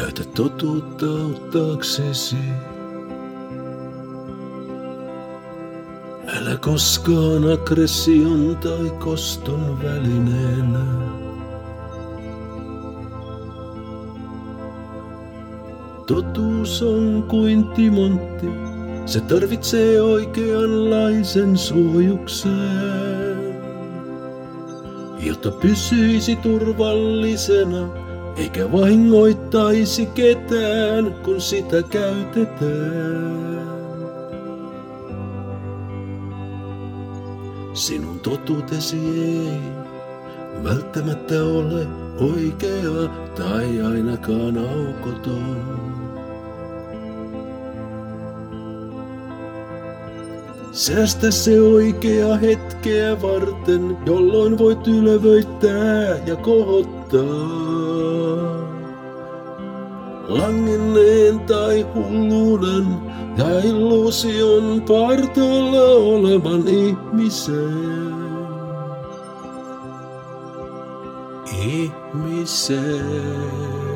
Käytä totuutta auttaaksesi. Älä koskaan aggression tai koston välineenä. Totuus on kuin timontti, se tarvitsee oikeanlaisen suojukseen, jotta pysyisi turvallisena, eikä vahingoittaisi ketään, kun sitä käytetään. Sinun totuutesi ei välttämättä ole oikea tai ainakaan aukoton. Säästä se oikea hetkeä varten, jolloin voit ylevöittää ja kohottaa langenneen tai hulluuden ja illuusion partaalla olevan ihmisen. Ihmisen.